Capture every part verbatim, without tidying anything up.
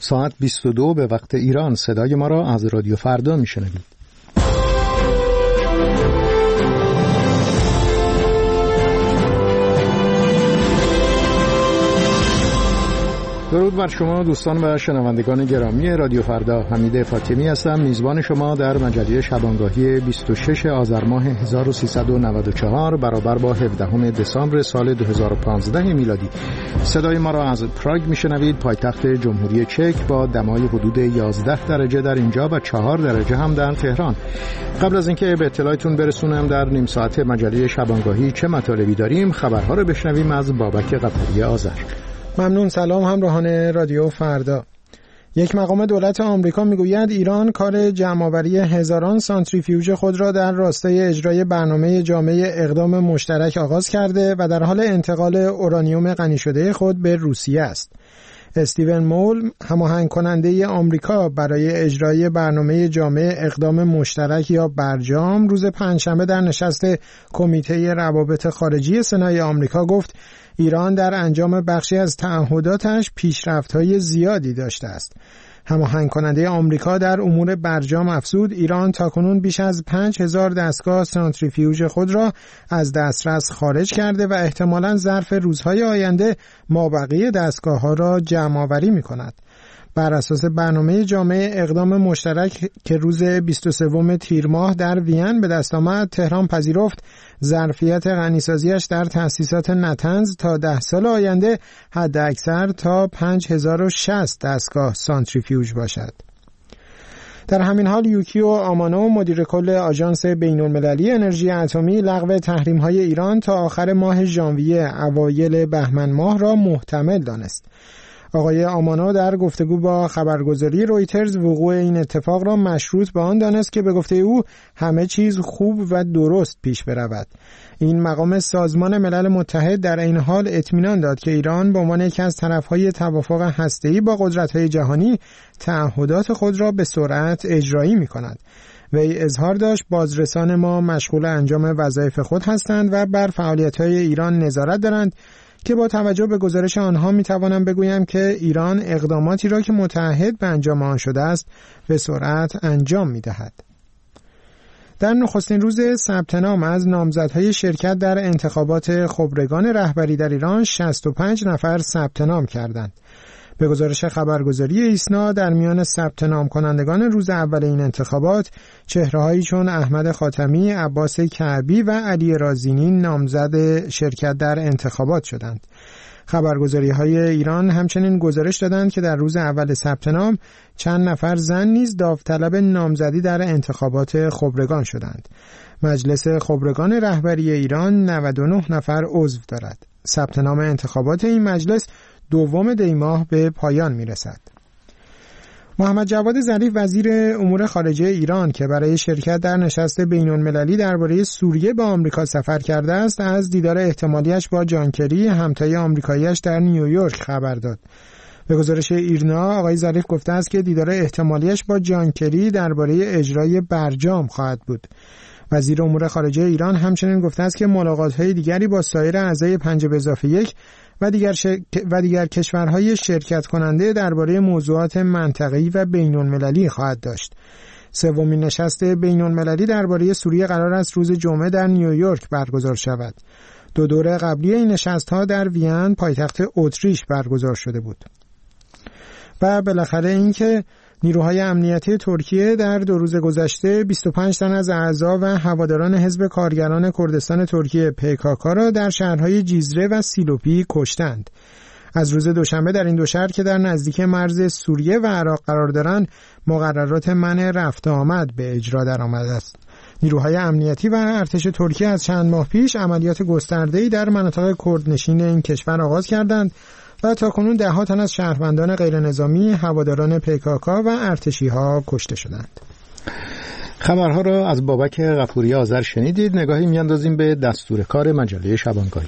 ساعت بیست و دو به وقت ایران. صدای ما را از رادیو فردا میشنوید. درود بر شما دوستان و شنوندگان گرامی رادیو فردا. حمید فاطمی هستم، میزبان شما در مجله شبانگاهی بیست و شش آذر ماه هزار و سیصد و نود و چهار برابر با هفدهم دسامبر سال دو هزار و پانزده میلادی. صدای ما را از پراگ میشنوید، پایتخت جمهوری چک، با دمای حدود یازده درجه در اینجا و چهار درجه هم در تهران. قبل از اینکه به اطلاعتون برسونم در نیم ساعت مجله شبانگاهی چه مطالبی داریم، خبرها رو بشنویم از بابک غفوری آذر. ممنون. سلام همراهان رادیو فردا. یک مقام دولت آمریکا میگوید ایران کار جمع‌آوری هزاران سانتریفیوژ خود را در راستای اجرای برنامه جامع اقدام مشترک آغاز کرده و در حال انتقال اورانیوم غنی شده خود به روسیه است. استیون مول، هماهنگ کننده آمریکا برای اجرای برنامه جامع اقدام مشترک یا برجام، روز پنجشنبه در نشست کمیته روابط خارجی سنای آمریکا گفت ایران در انجام بخشی از تعهداتش پیشرفت‌های زیادی داشته است. هماهنگ کننده آمریکا در امور برجام افزود ایران تاکنون بیش از پنج هزار دستگاه سانتریفیوژ خود را از دسترس خارج کرده و احتمالاً ظرف روزهای آینده مابقی دستگاه‌ها را جمع‌آوری می‌کند. بر اساس برنامه جامع اقدام مشترک که روز بیست و سوم تیر ماه در وین به دست آمد، تهران پذیرفت ظرفیت غنیسازیش در تأسیسات نطنز تا ده سال آینده حد اکثر تا پنج هزار و شصت دستگاه سانتریفیوژ باشد. در همین حال یوکیو آمانو، مدیر کل آژانس بین‌المللی انرژی اتمی، لغو تحریم‌های ایران تا آخر ماه ژانویه اوایل بهمن ماه را محتمل دانست. آقای آمانو در گفتگو با خبرگزاری رویترز وقوع این اتفاق را مشروط به آن دانست که به گفته او همه چیز خوب و درست پیش برود. این مقام سازمان ملل متحد در این حال اطمینان داد که ایران به عنوان یکی از طرف‌های توافق هسته‌ای با قدرت‌های جهانی تعهدات خود را به سرعت اجرایی می‌کند. وی اظهار داشت بازرسان ما مشغول انجام وظایف خود هستند و بر فعالیت‌های ایران نظارت دارند که با توجه به گزارش آنها میتوانم بگویم که ایران اقداماتی را که متعهد به انجام آن شده است به سرعت انجام میدهد. در نخستین روز ثبت نام از نامزدهای شرکت در انتخابات خبرگان رهبری در ایران شصت و پنج نفر ثبت نام کردند. به گزارش خبرگزاری ایسنا، در میان ثبت نام کنندگان روز اول این انتخابات چهره‌هایی چون احمد خاتمی، عباس کعبی و علی رازینی نامزد شرکت در انتخابات شدند. خبرگزاری‌های ایران همچنین گزارش دادند که در روز اول ثبت نام چند نفر زن نیز داوطلب نامزدی در انتخابات خبرگان شدند. مجلس خبرگان رهبری ایران نود و نه نفر عضو دارد. ثبت نام انتخابات این مجلس دوم دی ماه به پایان میرسد. محمد جواد ظریف، وزیر امور خارجه ایران که برای شرکت در نشست بین‌المللی درباره سوریه به آمریکا سفر کرده است، از دیدار احتمالیش با جان کری، همتای آمریکایی‌اش در نیویورک خبر داد. به گزارش ایرنا، آقای ظریف گفته است که دیدار احتمالیش با جان کری درباره اجرای برجام خواهد بود. وزیر امور خارجه ایران همچنین گفته است که ملاقات‌های دیگری با سایر اعضای پنج به اضافه یک و دیگر ش... و دیگر کشورهای شرکت کننده درباره موضوعات منطقه‌ای و بین‌المللی خواهد داشت. سومین نشست بین‌المللی درباره سوریه قرار است روز جمعه در نیویورک برگزار شود. دو دوره قبلی این نشست‌ها در وین، پایتخت اتریش، برگزار شده بود. و بالاخره اینکه نیروهای امنیتی ترکیه در دو روز گذشته بیست و پنج تن از اعضا و هواداران حزب کارگران کردستان ترکیه پی کی کی را در شهرهای جیزره و سیلوپی کشتند. از روز دوشنبه در این دو شهر که در نزدیکی مرز سوریه و عراق قرار دارند مقررات منع رفت آمد به اجرا درآمده است. نیروهای امنیتی و ارتش ترکیه از چند ماه پیش عملیات گسترده‌ای در مناطق کردنشین این کشور آغاز کردند و تاکنون ده ها تن از شهروندان غیر نظامی، هواداران پی کی کی و ارتشی ها کشته شدند. خبرها را از بابک غفوری آذر شنیدید. نگاهی میاندازیم به دستور کار مجله شبانگاهی.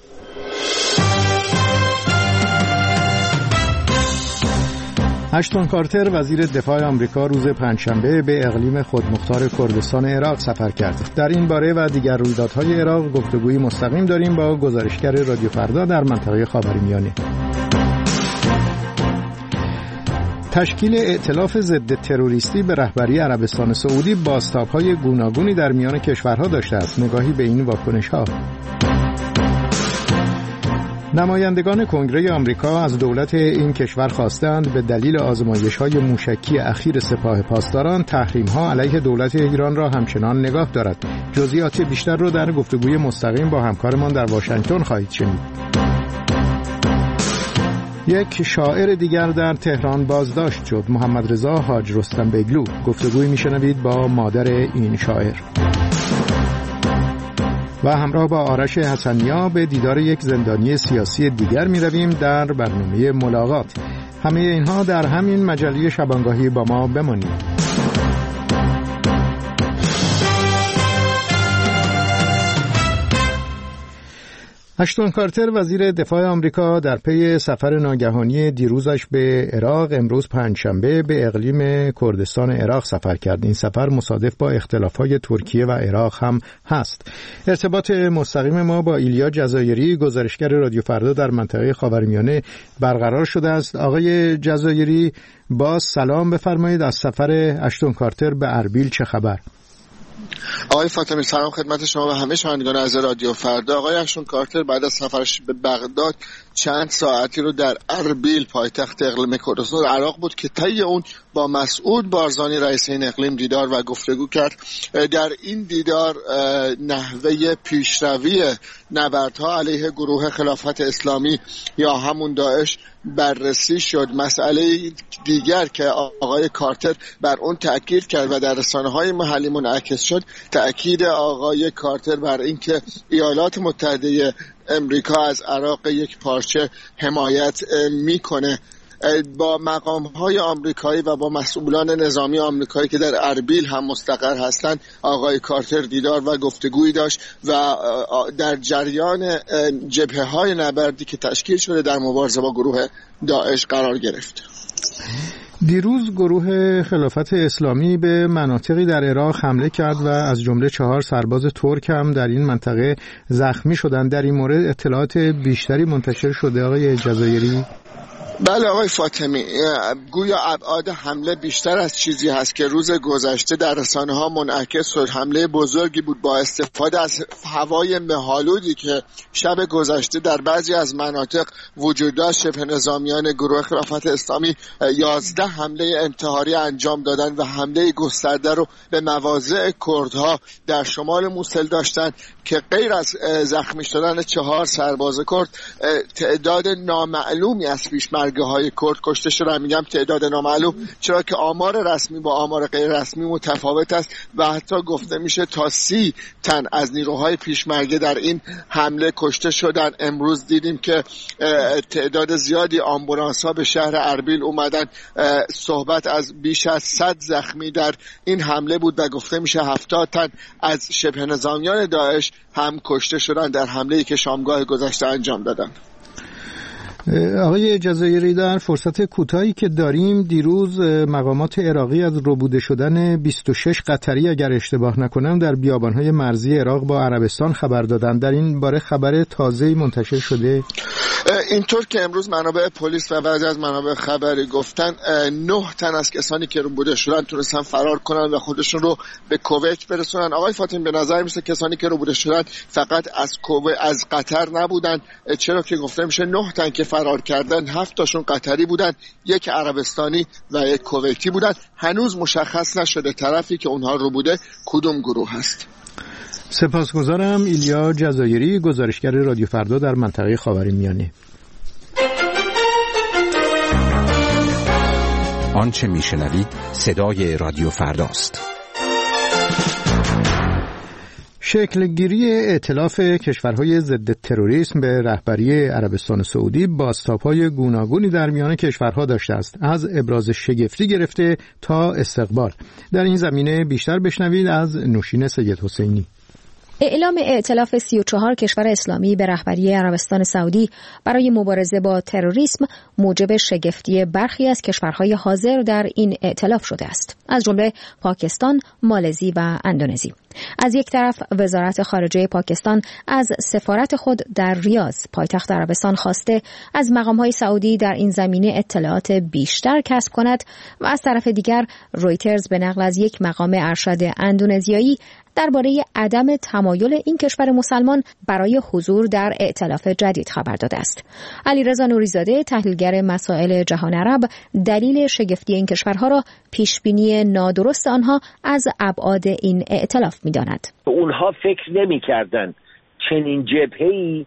اشتون کارتر، وزیر دفاع آمریکا، روز پنجشنبه به اقلیم خودمختار کردستان عراق سفر کرد. در این باره و دیگر رویدادهای عراق گفتگوی مستقیم داریم با گزارشگر رادیو فردا در منطقه خاورمیانه. تشکیل ائتلاف ضد تروریستی به رهبری عربستان سعودی بازتاب‌های گوناگونی در میان کشورها داشته است. نگاهی به این واکنش‌ها. نمایندگان کنگره آمریکا از دولت این کشور خواستند به دلیل آزمایش‌های موشکی اخیر سپاه پاسداران تحریم‌ها علیه دولت ایران را همچنان نگاه دارد. جزئیات بیشتر را در گفتگوی مستقیم با همکارمان در واشنگتن خواهید شنید. یک شاعر دیگر در تهران بازداشت شد. محمد رضا حاج رستم بیگلو. گفتگوی میشنوید با مادر این شاعر. و همراه با آرش حسنیا به دیدار یک زندانی سیاسی دیگر می رویم در برنامه ملاقات. همه اینها در همین مجله شبانگاهی با ما بمانید. اشتون کارتر وزیر دفاع آمریکا در پی سفر ناگهانی دیروزش به عراق امروز پنجشنبه به اقلیم کردستان عراق سفر کرد. این سفر مصادف با اختلافات ترکیه و عراق هم هست. ارتباط مستقیم ما با ایلیا جزایری گزارشگر رادیو فردا در منطقه خاورمیانه برقرار شده است. آقای جزایری باز سلام بفرمایید. از سفر اشتون کارتر به اربیل چه خبر؟ آقای فاطمی سلام خدمت شما و همه شنوندگان از رادیو فردا. آقای اشتون کارتر بعد از سفرش به بغداد چند ساعتی رو در اربیل پایتخت اقلیم کردستان عراق بود که طی اون با مسعود بارزانی رئیس این اقلیم دیدار و گفتگو کرد. در این دیدار نحوه پیشروی نبردها علیه گروه خلافت اسلامی یا همون داعش بررسی شد. مسئله دیگر که آقای کارتر بر اون تأکید کرد و در رسانه‌های محلی منعکس شد، تأکید آقای کارتر بر اینکه ایالات متحده امریکا از عراق یک پارچه حمایت میکنه. با مقام‌های آمریکایی و با مسئولان نظامی آمریکایی که در اربیل هم مستقر هستند آقای کارتر دیدار و گفتگویی داشت و در جریان جبهه‌های نبردی که تشکیل شده در مبارزه با گروه داعش قرار گرفت. دیروز گروه خلافت اسلامی به مناطقی در عراق حمله کرد و از جمله چهار سرباز ترک هم در این منطقه زخمی شدند. در این مورد اطلاعات بیشتری منتشر شده آقای جزایری؟ بله آقای فاطمی، گویا ابعاد حمله بیشتر از چیزی هست که روز گذشته در رسانه‌ها منعکس شد. حمله بزرگی بود با استفاده از هوای مه‌آلودی که شب گذشته در بعضی از مناطق وجود داشت. شبه نظامیان گروه خلافت اسلامی یازده حمله انتحاری انجام دادن و حمله گسترده رو به مواضع کردها در شمال موصل داشتند که غیر از زخمی شدن چهار سرباز کرد تعداد نامعلومی از پیشمرگان های کرد کشته شدن. میگم تعداد نامعلوم چرا که آمار رسمی با آمار غیر رسمی متفاوت است و حتی گفته میشه تا سی تن از نیروهای پیشمرگه در این حمله کشته شدن. امروز دیدیم که تعداد زیادی آمبولانس ها به شهر اربیل اومدن. صحبت از بیش از صد زخمی در این حمله بود و گفته میشه هفتاد تن از شبه نظامیان داعش هم کشته شدن در حمله‌ای که شامگاه گذشته انجام دادن. آقای جزایری در فرصت کوتاهی که داریم، دیروز مقامات عراقی از ربوده شدن بیست و شش قطری اگر اشتباه نکنم در بیابان‌های مرزی عراق با عربستان خبر دادند. در این باره خبر تازه‌ای منتشر شده؟ اینطور که امروز منابع پلیس و بعضی از منابع خبری گفتن نه تن از کسانی که ربوده شدن تونستن فرار کنن و خودشون رو به کویت برسونن. آقای فاطمی به نظر میسه کسانی که ربوده شدن فقط از کویت از قطر نبودن، چرا که گفته میشه نه تن که فرار کردن هفت تاشون قطری بودن، یک عربستانی و یک کویتی بودن. هنوز مشخص نشده طرفی که اونها ربوده کدوم گروه هست. سپاسگزارم. ایلیا جزایری گزارشگر رادیو فردا در منطقه خاورمیانه. آنچه میشنوید صدای رادیو فرداست. شکلگیری ائتلاف کشورهای ضد تروریسم به رهبری عربستان سعودی بازتاب‌های گوناگونی در میان کشورها داشته است، از ابراز شگفتی گرفته تا استقبال. در این زمینه بیشتر بشنوید از نوشین سید حسینی. اعلام ائتلاف سی و چهار کشور اسلامی به رهبری عربستان سعودی برای مبارزه با تروریسم موجب شگفتی برخی از کشورهای حاضر در این ائتلاف شده است، از جمله پاکستان، مالزی و اندونزی. از یک طرف وزارت خارجه پاکستان از سفارت خود در ریاض پایتخت عربستان خواسته از مقام‌های سعودی در این زمینه اطلاعات بیشتر کسب کند و از طرف دیگر رویترز به نقل از یک مقام ارشد اندونزیایی درباره عدم تمایل این کشور مسلمان برای حضور در ائتلاف جدید خبر داده است. علیرضا نوری‌زاده تحلیلگر مسائل جهان عرب دلیل شگفتی این کشورها را پیشبینی نادرست آنها از ابعاد این ائتلاف می‌داند. اونها فکر نمی‌کردند چنین جبهه‌ای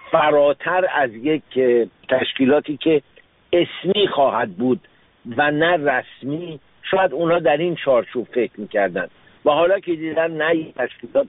فراتر از یک تشکیلاتی که اسمی خواهد بود و نه رسمی، شاید اونها در این چارچوب فکر می‌کردند و حالا که دیدن نه تشکیلات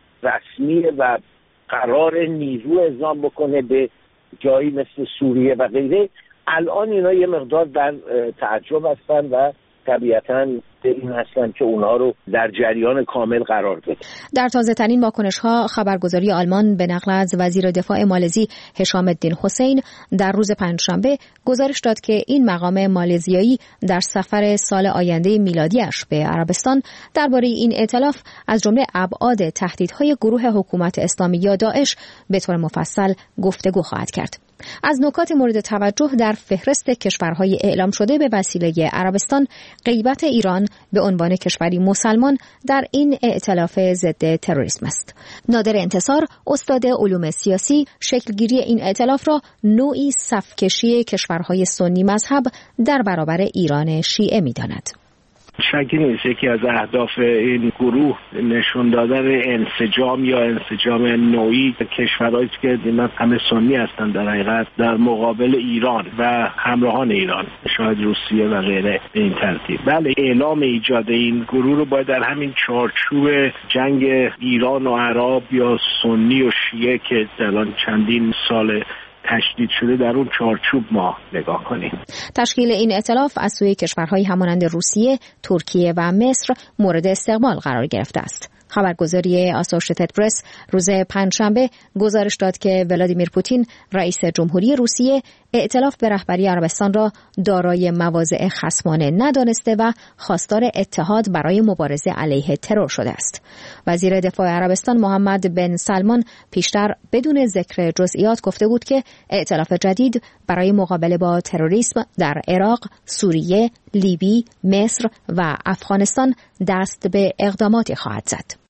رسمی و قرار نیرو اعزام بکنه به جایی مثل سوریه و غیره، الان اینا یه مقدار در تعجب هستن و طبیعتاً به این هستن که اونها رو در جریان کامل قرار بده. در تازه ترین واکنش ها خبرگزاری آلمان به نقل از وزیر دفاع مالزی هشام الدین حسین در روز پنجشنبه گزارش داد که این مقام مالزیایی در سفر سال آینده میلادیش به عربستان درباره این ائتلاف از جمله ابعاد تهدیدهای گروه حکومت اسلامی یا داعش به طور مفصل گفتگو خواهد کرد. از نکات مورد توجه در فهرست کشورهای اعلام شده به وسیله عربستان غیبت ایران به عنوان کشوری مسلمان در این ائتلاف ضد تروریسم است. نادر انتصار، استاد علوم سیاسی، شکلگیری این ائتلاف را نوعی صفکشی کشورهای سنی مذهب در برابر ایران شیعه می‌داند. شکی نیست یکی از اهداف این گروه نشون دادن انسجام یا انسجام نوعی کشورهایی که همه سنی هستند در حقیقت در مقابل ایران و همراهان ایران، شاید روسیه و غیره به این ترتیب. بله، اعلام ایجاد این گروه رو باید در همین چارچوب جنگ ایران و عرب یا سنی و شیعه که الان چندین سال تشدید شده در اون چارچوب ما نگاه کنیم. تشکیل این ائتلاف از سوی کشورهای همانند روسیه، ترکیه و مصر مورد استقبال قرار گرفته است. خبرگزاری آسوشییتد پرس روز پنجشنبه گزارش داد که ولادیمیر پوتین رئیس جمهوری روسیه ائتلاف به رهبری عربستان را دارای مواضع خصمانه ندانسته و خواستار اتحاد برای مبارزه علیه ترور شده است. وزیر دفاع عربستان محمد بن سلمان پیشتر بدون ذکر جزئیات گفته بود که ائتلاف جدید برای مقابله با تروریسم در عراق، سوریه، لیبی، مصر و افغانستان دست به اقداماتی خواهد زد.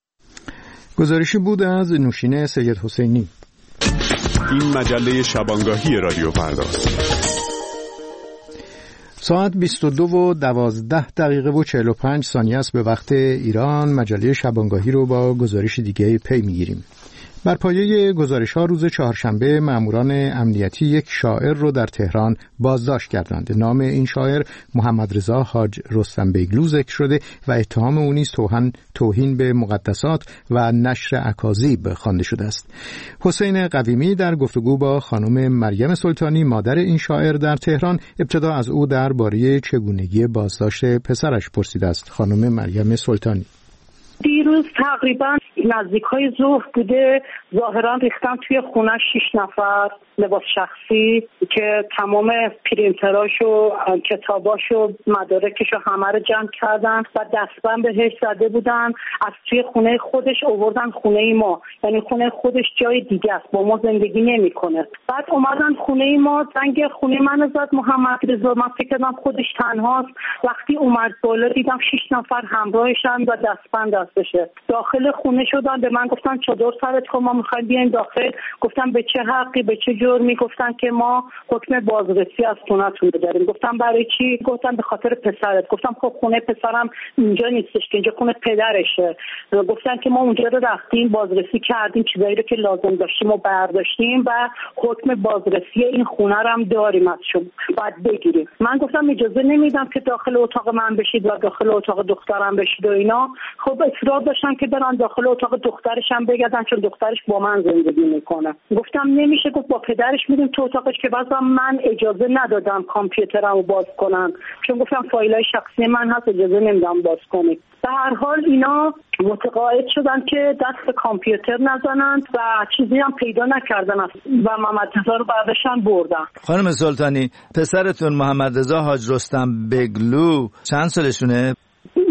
گزارشی بود از نوشین سید حسینی. این مجله شبانگاهی رادیو فرداست. ساعت بیست و دو و دوازده دقیقه و چهل و پنج ثانیه است به وقت ایران. مجله شبانگاهی رو با گزارش دیگه پی میگیریم. بر پایه گزارش‌ها روز چهارشنبه ماموران امنیتی یک شاعر رو در تهران بازداشت کردند. نام این شاعر محمد رضا حاج رستم بیگلو ذکر شده و اتهام او نیز توهین توهین به مقدسات و نشر اکاذیب خوانده شده است. حسین قویمی در گفتگو با خانم مریم سلطانی مادر این شاعر در تهران ابتدا از او درباره چگونگی بازداشت پسرش پرسیده است. خانم مریم سلطانی: دیروز تقریبا نزدیکای ظهر بوده، ظاهرا ریختن توی خونه شش نفر لباس شخصی که تمام پرینتراش و کتاباش و مدارکش رو همه رو جمع کردن و دستبند بهش زده بودن. از توی خونه خودش آوردن خونه ما، یعنی خونه خودش جای دیگه است، با ما زندگی نمیکنه. بعد اومدن خونه ما، زنگ خونه من زد محمد رضا. من فکر کردم خودش تنهاست. وقتی اومد بالا دیدم شش نفر همراهشن و دستبند دستشه. داخل خونه شدن، به من گفتن چادر سرت کن، ما میخوایم بیایم داخل. گفتم به چه حقی، به چه جرمی؟ گفتن که ما حکم بازرسی از خونه‌تون داریم. گفتم برای چی؟ گفتم به خاطر پسرت. گفتم خب خونه پسرم اینجا نیستش که، اینجا خونه پدرشه. گفتن که ما اونجا رو رفتیم بازرسی کردیم، چیزایی رو که لازم داشتیم و برداشتیم و حکم بازرسی این خونه رو هم داریم، از شما باید بگیریم. من گفتم اجازه نمیدم که داخل اتاق من بشید و داخل اتاق دخترم بشید و اینا. خب اصرار داشتن که برن داخل اتاق دخترش هم بگردن، چون دخترش با من زندگی میکنه. گفتم نمیشه. گفت با پدرش میریم تو اتاقش، که بعضا من اجازه ندادم کامپیوترمو باز کنم، چون گفتم فایلای شخصی من هست، اجازه نمیدم باز کنید. به هر حال اینا متقاعد شدن که دست به کامپیوتر نزنند و چیزی هم پیدا نکردن و محمد رضا رو برداشتن بردن. خانم سلطانی، پسرتون محمد رضا حاج رستم بیگلو چند سالشونه؟ من سال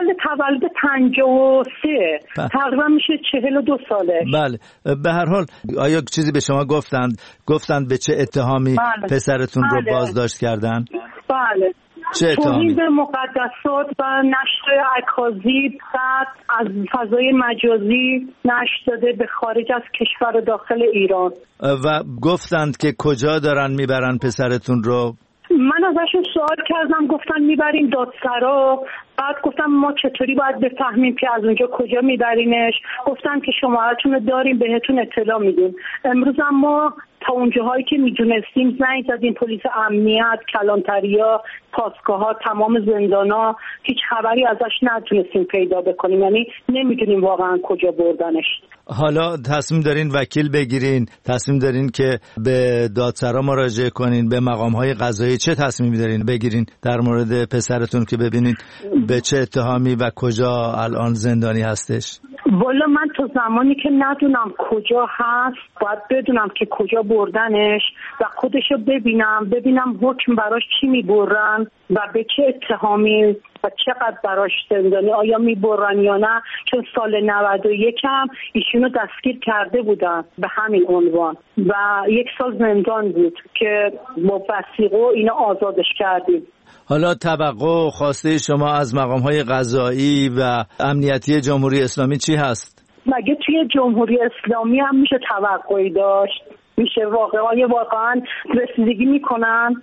سال تولد پنجاه و سه، تقریبا میشه چهل و دو ساله. بله. به هر حال آیا چیزی به شما گفتند گفتند به چه اتهامی بله. پسرتون بله. رو بازداشت کردن؟ بله. چه اتهامی؟ توهین به مقدسات و نشر اکاذیب از فضای مجازی نشر داده به خارج از کشور داخل ایران. و گفتند که کجا دارن میبرن پسرتون رو؟ من ازشون سوال کردم، گفتن میبریم دادسرا. بعد گفتم ما چطوری باید بفهمیم که از اونجا کجا میبرینش؟ گفتن که شماره‌تون رو داریم بهتون اطلاع میدیم. امروز هم ما تا اونجاهایی که میدونستیم زنگ زدیم پلیس امنیت، کلانتریا، پاسگاه‌ها، تمام زندانا، هیچ خبری ازش نتونستیم پیدا بکنیم، یعنی نمیدونیم واقعا کجا بردنش. حالا تصمیم دارین وکیل بگیرین، تصمیم دارین که به دادسرا مراجعه کنین، به مقام‌های قضایی چه تصمیمی دارین بگیرین در مورد پسرتون که ببینین به چه اتهامی و کجا الان زندانی هستش؟ والا من تا زمانی که ندونم کجا هست باید بدونم که کجا بردنش و خودشو ببینم ببینم حکم براش چی میبرن و به چه اتهامی و چقدر براش زندانی، آیا میبرن یا نه، چون سال نود و یک هم ایشونو دستگیر کرده بودن به همین عنوان و یک سال زندان بود که با وثیقه و اینا آزادش کردیم. حالا توقع و خواسته شما از مقام‌های قضایی و امنیتی جمهوری اسلامی چی هست؟ مگه توی جمهوری اسلامی هم میشه توقعی داشت؟ میشه واقعا واقعا رسیدگی میکنن؟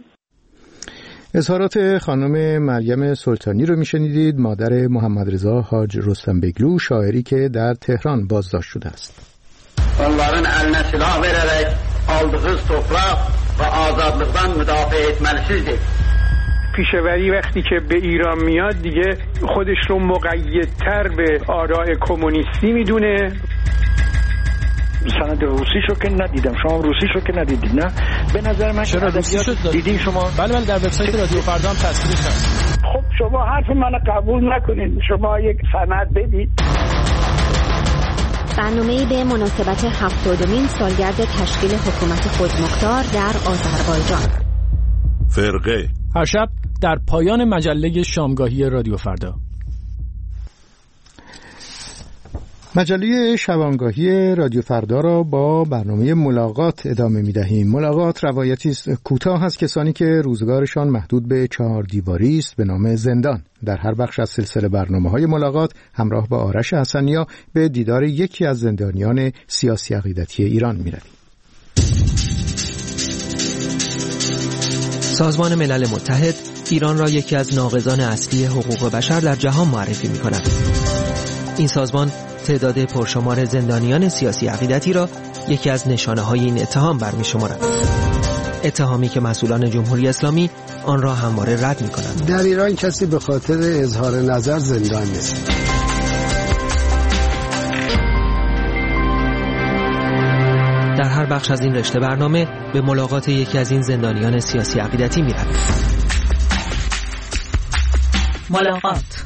اظهارات خانم مریم سلطانی رو میشنیدید، مادر محمد رضا حاج رستم بگلو، شاعری که در تهران بازداشت شده است. onların eline silah vererek aldığı toprak ve azadlıktan müdafaa etmelisizdir. پیشوری وقتی که به ایران میاد دیگه خودش رو مقیدتر به آراء کمونیستی میدونه. سند روسیشو که ندیدم، شما روسیشو که ندیدید نه؟ به نظر من چرا روسیشو دیدین شما؟ بله بله در وبسایت رادیو فردا هم تصویرش هست. خب شما حرف منو قبول نکنید، شما یک سند بدید. برنامه‌ای به مناسبت هفتادمین سالگرد تشکیل حکومت خودمختار در آذربایجان. فرقه هر شب در پایان مجله شامگاهی رادیو فردا. مجله شبانگاهی رادیو فردا را با برنامه ملاقات ادامه می دهیم. ملاقات روایتی است کوتاه از کسانی که روزگارشان محدود به چهار دیواری است به نام زندان. در هر بخش از سلسله برنامه‌های ملاقات همراه با آرش حسنیا به دیدار یکی از زندانیان سیاسی عقیدتی ایران می رویم. سازمان ملل متحد ایران را یکی از ناقضان اصلی حقوق بشر در جهان معرفی می کند. این سازمان تعداد پرشمار زندانیان سیاسی عقیدتی را یکی از نشانه‌های این اتهام برمی شمارد. اتهامی که مسئولان جمهوری اسلامی آن را همواره رد می کنند. در ایران کسی به خاطر اظهار نظر زندان نیست. در هر بخش از این رشته برنامه به ملاقات یکی از این زندانیان سیاسی عقیدتی می رویم. ملاقات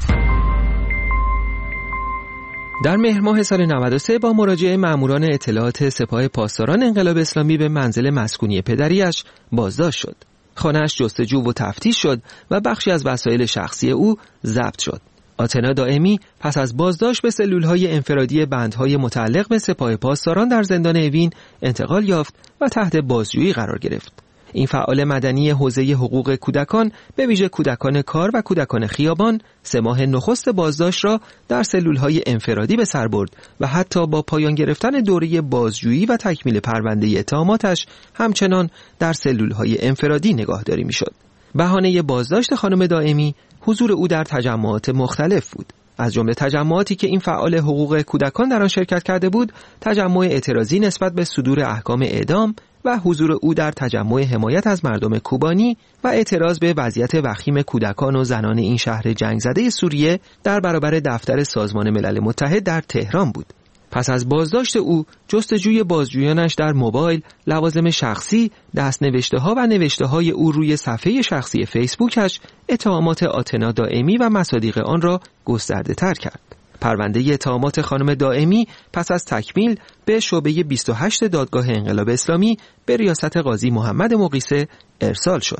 در مهر ماه سال نود و سه با مراجعه ماموران اطلاعات سپاه پاسداران انقلاب اسلامی به منزل مسکونی پدریش بازداشت شد. خانه‌اش جستجو و تفتیش شد و بخشی از وسایل شخصی او ضبط شد. آتنا دائمی پس از بازداشت به سلول‌های انفرادی بندهای متعلق به سپاه پاسداران در زندان اوین انتقال یافت و تحت بازجویی قرار گرفت. این فعال مدنی حوزه حقوق کودکان به ویژه کودکان کار و کودکان خیابان سه ماه نخست بازداشت را در سلول‌های انفرادی به سر برد و حتی با پایان گرفتن دوره بازجویی و تکمیل پرونده اتهاماتش همچنان در سلول‌های انفرادی نگاهداری می‌شد. بهانه بازداشت خانم دائمی حضور او در تجمعات مختلف بود. از جمله تجمعاتی که این فعال حقوق کودکان در آن شرکت کرده بود، تجمع اعتراضی نسبت به صدور احکام اعدام و حضور او در تجمع حمایت از مردم کوبانی و اعتراض به وضعیت وخیم کودکان و زنان این شهر جنگ زده سوریه در برابر دفتر سازمان ملل متحد در تهران بود. پس از بازداشت او، جستجوی بازجویانش در موبایل، لوازم شخصی، دستنوشته‌ها و نوشته‌های او روی صفحه شخصی فیسبوکش اتهامات آتنا دائمی و مصادیق آن را گسترده‌تر کرد. پرونده اتهامات خانم دائمی پس از تکمیل به شعبه بیست و هشت دادگاه انقلاب اسلامی به ریاست قاضی محمد مقیسه ارسال شد.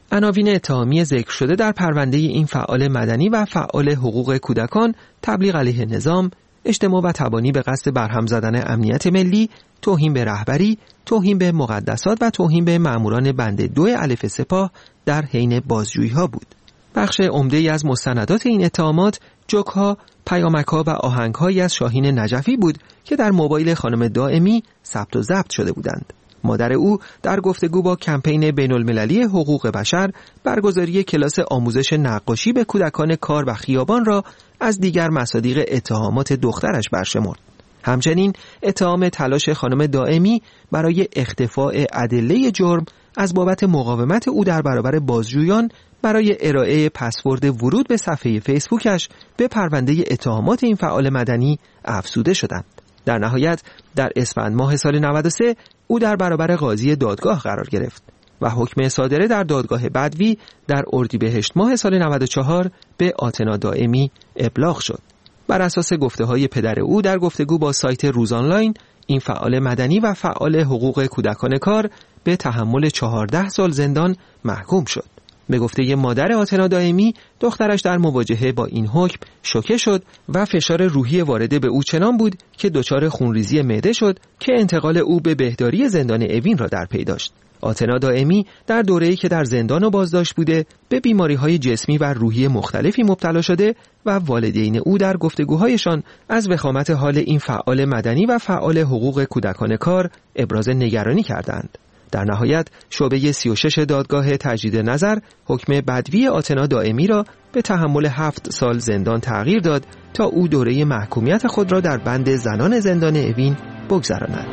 عناوین اتهامی ذکر شده در پرونده این فعال مدنی و فعال حقوق کودکان تبلیغ علیه نظام، اجتماع و تبانی به قصد برهم زدن امنیت ملی، توهین به رهبری، توهین به مقدسات و توهین به ماموران بند دو الف سپاه در حین بازجویی‌ها بود. بخش عمده‌ای از مستندات این اتهامات جوک‌ها، پیامک‌ها و آهنگ‌هایی از شاهین نجفی بود که در موبایل خانم دائمی ثبت و ضبط شده بودند. مادر او در گفتگو با کمپین بین‌المللی حقوق بشر برگزاری کلاس آموزش نقاشی به کودکان کار و خیابان را از دیگر مصادیق اتهامات دخترش برشمرد. همچنین اتهام تلاش خانم دائمی برای اختفاء ادله جرم از بابت مقاومت او در برابر بازجویان برای ارائه پسورد ورود به صفحه فیسبوکش به پرونده اتهامات این فعال مدنی افزوده شدند. در نهایت در اسفند ماه سال نود و سه او در برابر قاضی دادگاه قرار گرفت و حکم صادره در دادگاه بدوی در اردیبهشت ماه سال نود و چهار به آتنا دائمی ابلاغ شد. بر اساس گفته‌های پدر او در گفتگو با سایت روز آنلاین، این فعال مدنی و فعال حقوق کودکان کار به تحمل چهارده سال زندان محکوم شد. به گفته مادر آتنا دائمی، دخترش در مواجهه با این حکم شوکه شد و فشار روحی وارده به او چنان بود که دچار خونریزی معده شد که انتقال او به بهداری زندان اوین را در پی داشت. آتنا دائمی در دوره‌ای که در زندان و بازداشت بوده به بیماری‌های جسمی و روحی مختلفی مبتلا شده و والدین او در گفتگوهایشان از وخامت حال این فعال مدنی و فعال حقوق کودکان کار ابراز نگرانی کردند. در نهایت شعبه سی و شش دادگاه تجدید نظر حکم بدوی آتنا دائمی را به تحمل هفت سال زندان تغییر داد تا او دوره محکومیت خود را در بند زنان زندان اوین بگذراند.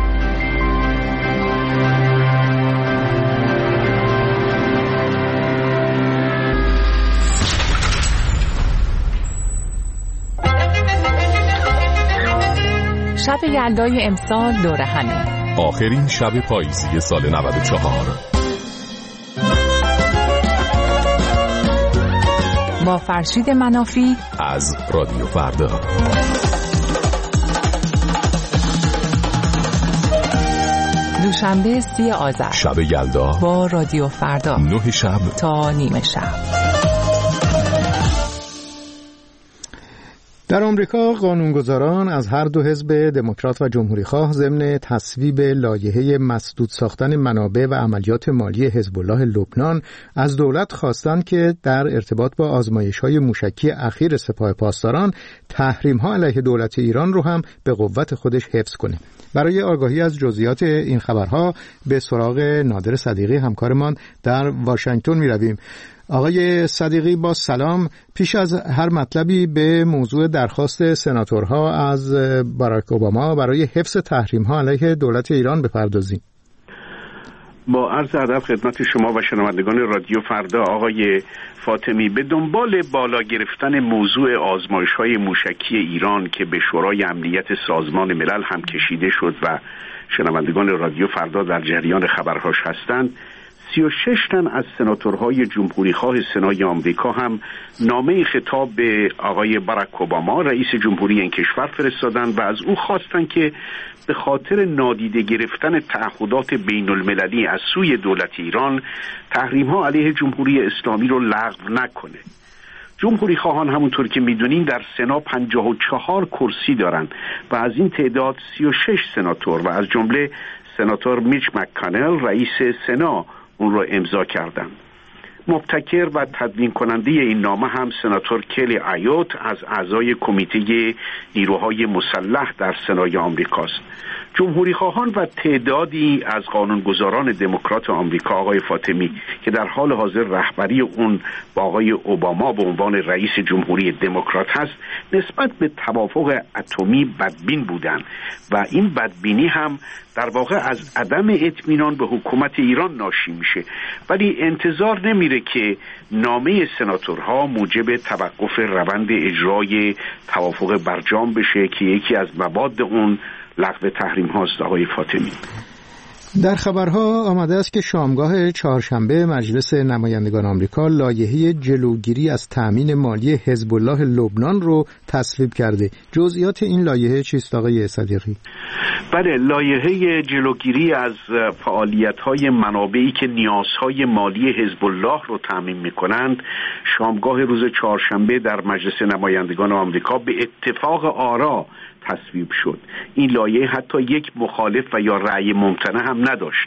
شب یلدای امسال دور همی، آخرین شب پاییزی سال نود و چهار، با فرشید منافی از رادیو فردا. دوشنبه سی آذر، شب یلدا با رادیو فردا، نه شب تا نیمه شب. در آمریکا قانونگذاران از هر دو حزب دموکرات و جمهوری‌خواه ضمن تصویب لایحه مسدود ساختن منابع و عملیات مالی حزب الله لبنان از دولت خواستند که در ارتباط با آزمایش‌های موشکی اخیر سپاه پاسداران تحریم‌ها علیه دولت ایران رو هم به قوت خودش حفظ کنه. برای آگاهی از جزئیات این خبرها به سراغ نادر صدیقی همکارمان در واشنگتن می‌رویم. آقای صدیقی با سلام. پیش از هر مطلبی به موضوع درخواست سناتورها از باراک اوباما برای حفظ تحریم‌ها علیه دولت ایران بپردازیم. با عرض ادب خدمت شما و شنوندگان رادیو فردا. آقای فاطمی، به دنبال بالا گرفتن موضوع آزمایش‌های موشکی ایران که به شورای امنیت سازمان ملل هم کشیده شد و شنوندگان رادیو فردا در جریان خبرهاش هستند، سی و شش تن از سناتورهای جمهوریخواه سنای آمریکا هم نامه خطاب به آقای باراک اوباما رئیس جمهوری این کشور فرستادند و از او خواستند که به خاطر نادیده گرفتن تعهدات بین المللی از سوی دولت ایران تحریم‌ها علیه جمهوری اسلامی رو لغو نکنه. جمهوری خواهان همونطور که میدونین در سنا پنجاه و چهار کرسی دارن و از این تعداد سی و شش سناتور و از جمله سناتور میچ مک‌کانل رئیس سنا اون رو امضا کردن. مبتکر و تدوین کننده این نامه هم سناتور کلی ایوت از اعضای کمیته نیروهای مسلح در سنای آمریکاست. جمهوری خواهان و تعدادی از قانونگذاران دموکرات آمریکا، آقای فاطمی، که در حال حاضر رهبری اون با آقای اوباما به عنوان رئیس جمهوری دموکرات هست، نسبت به توافق اتمی بدبین بودند و این بدبینی هم در واقع از عدم اطمینان به حکومت ایران ناشی میشه. ولی انتظار نمیره که نامه سناتورها موجب توقف روند اجرای توافق برجام بشه که یکی از مباد اون لغو تحریم هاست. آقای فاطمی، در خبرها آمده است که شامگاه چهارشنبه مجلس نمایندگان آمریکا لایحه جلوگیری از تأمین مالی حزب الله لبنان رو تصویب کرده. جزئیات این لایحه چیست آقای صدیقی؟ بله، لایحه جلوگیری از فعالیت‌های منابعی که نیازهای مالی حزب الله رو تأمین می‌کنند شامگاه روز چهارشنبه در مجلس نمایندگان آمریکا به اتفاق آرا تصویب شد. این لایحه حتی یک مخالف و یا رأی ممتنع هم نداشت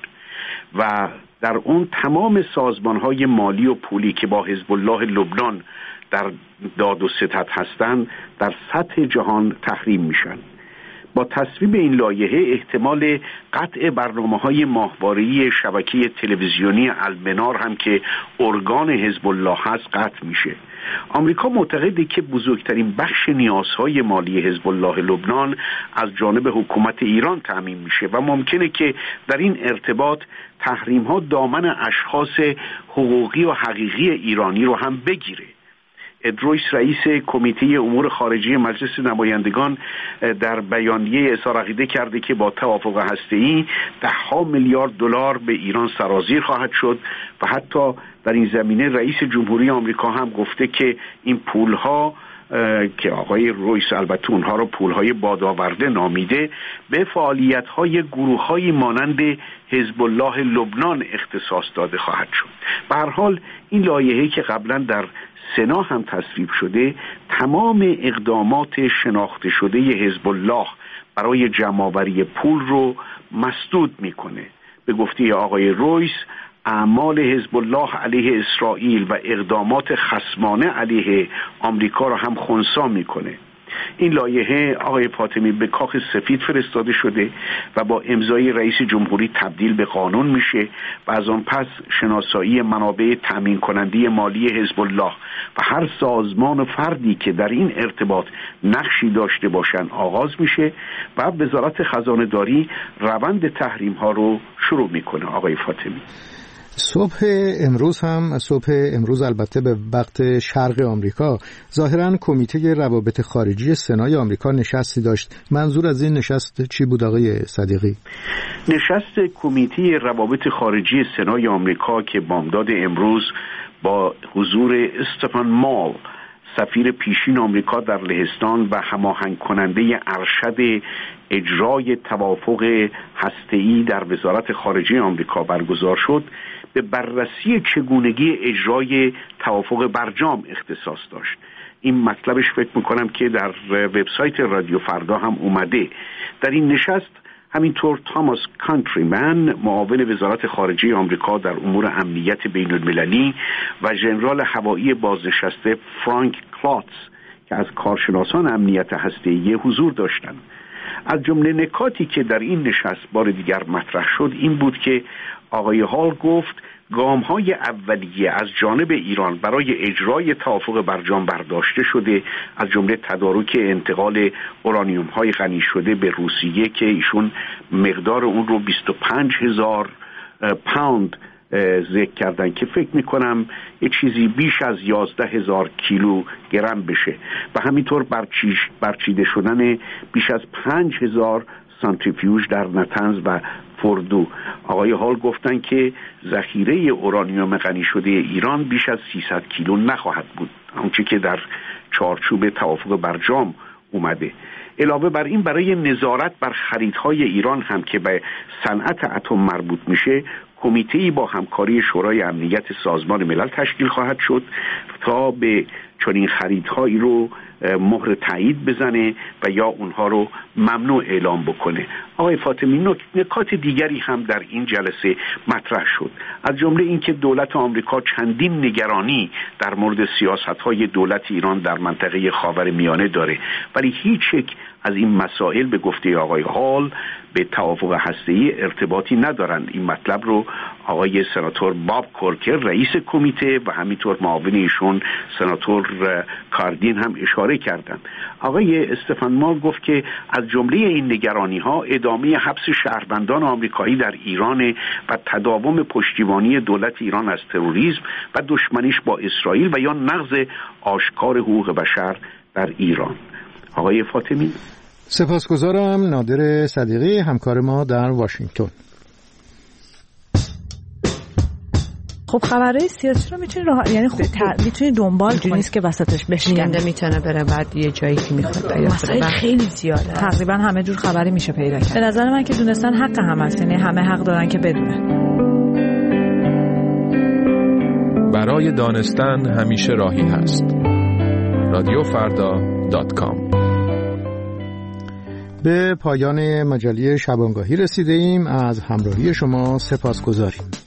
و در اون تمام سازمان‌های مالی و پولی که با حزب الله لبنان در داد و ستد هستند در سطح جهان تحریم میشن. با تصویب این لایحه احتمال قطع برنامه‌های ماهواره‌ای شبکه تلویزیونی المنار هم که ارگان حزب الله هست قطع میشه. آمریکا معتقده که بزرگترین بخش نیازهای مالی حزب الله لبنان از جانب حکومت ایران تامین میشه و ممکنه که در این ارتباط تحریم‌ها دامن اشخاص حقوقی و حقیقی ایرانی رو هم بگیره. اد رویس رئیس کمیته امور خارجی مجلس نمایندگان در بیانیه اظهار عقیده کرده که با توافق هسته‌ای ده ها میلیارد دلار به ایران سرازیر خواهد شد و حتی در این زمینه رئیس جمهوری آمریکا هم گفته که این پولها که آقای رویس البته اونها رو پولهای بادآورده نامیده به فعالیت‌های گروه‌های مانند حزب الله لبنان اختصاص داده خواهد شد. به هر حال این لایحه‌ای که قبلا در سنا هم تصویب شده تمام اقدامات شناخته شده حزب الله برای جمع‌آوری پول رو مسدود میکنه. به گفته آقای رویس اعمال حزب الله علیه اسرائیل و اقدامات خصمانه علیه آمریکا را هم خنثی میکنه. این لایحه آقای فاطمی به کاخ سفید فرستاده شده و با امضای رئیس جمهوری تبدیل به قانون میشه و از آن پس شناسایی منابع تامین کننده مالی حزب الله و هر سازمان و فردی که در این ارتباط نقشی داشته باشند آغاز میشه و وزارت خزانه داری روند تحریم ها رو شروع میکنه. آقای فاطمی، صبح امروز هم صبح امروز البته به وقت شرق آمریکا ظاهراً کمیته روابط خارجی سنای آمریکا نشستی داشت. منظور از این نشست چی بود آقای صدیقی؟ نشست کمیته روابط خارجی سنای آمریکا که بامداد امروز با حضور استفان مال سفیر پیشین آمریکا در لهستان و هماهنگ کننده ارشد اجرای توافق هسته‌ای در وزارت خارجه آمریکا برگزار شد، به بررسی چگونگی اجرای توافق برجام اختصاص داشت. این مطلبش فکر میکنم که در وبسایت رادیو فردا هم اومده. در این نشست همینطور تاماس کانتریمن معاون وزارت خارجه آمریکا در امور امنیت بین المللی و ژنرال هوایی بازنشسته فرانک کلاتس که از کارشناسان امنیت هسته‌ای حضور داشتند. از جمله نکاتی که در این نشست بار دیگر مطرح شد این بود که آقای هال گفت گام‌های اولیه از جانب ایران برای اجرای توافق برجام برداشته شده، از جمله تدارک انتقال اورانیوم‌های غنی شده به روسیه که ایشون مقدار اون رو بیست و پنج هزار پوند ذکر کردن که فکر میکنم یه چیزی بیش از یازده هزار کیلو گرم بشه و همینطور برچیش برچیده شدن بیش از پنج هزار سانتریفیوژ در نتنز و فردو. آقای هال گفتن که ذخیره اورانیوم غنی شده ایران بیش از سیصد کیلو نخواهد بود، آنچه که در چارچوب توافق برجام اومده. علاوه بر این برای نظارت بر خریدهای ایران هم که به صنعت اتم مربوط میشه کمیته‌ای با همکاری شورای امنیت سازمان ملل تشکیل خواهد شد تا به چنین خریدهایی رو مهر تایید بزنه و یا اونها رو ممنوع اعلام بکنه. آقای فاطمی، نکات دیگری هم در این جلسه مطرح شد، از جمله اینکه دولت آمریکا چندین نگرانی در مورد سیاست‌های دولت ایران در منطقه خاورمیانه داره، ولی هیچ یک از این مسائل به گفته آقای هال به توافق هسته‌ای ارتباطی ندارند. این مطلب رو آقای سناتور باب کورکر رئیس کمیته و همینطور معاون ایشون سناتور کاردین هم اشاره کردند. آقای استفان مال گفت که از جمله این نگرانی‌ها ادامه حبس شهروندان آمریکایی در ایران و تداوم پشتیبانی دولت ایران از تروریسم و دشمنیش با اسرائیل و یا نقض آشکار حقوق بشر در ایران. آقای فاطمی، سپاسگزارم. نادر صدیقی همکار ما در واشنگتن. خب خبرهای سیاسی رو میتونی راه... یعنی خب ت... میتونی دنبال کنی، نیست که وسطش بشکنده میتونه بره بعد یه جایی که میخواد پیدا مسائل خیلی زیاده، تقریبا همه جور خبری میشه پیدا کرد. به نظر من که دونستن حق همه است، یعنی همه حق دارن که بدونن. برای دانستن همیشه راهی هست. رادیو فردا دات کام. به پایان مجله شبانگاهی رسیده ایم. از همراهی شما سپاسگزاریم.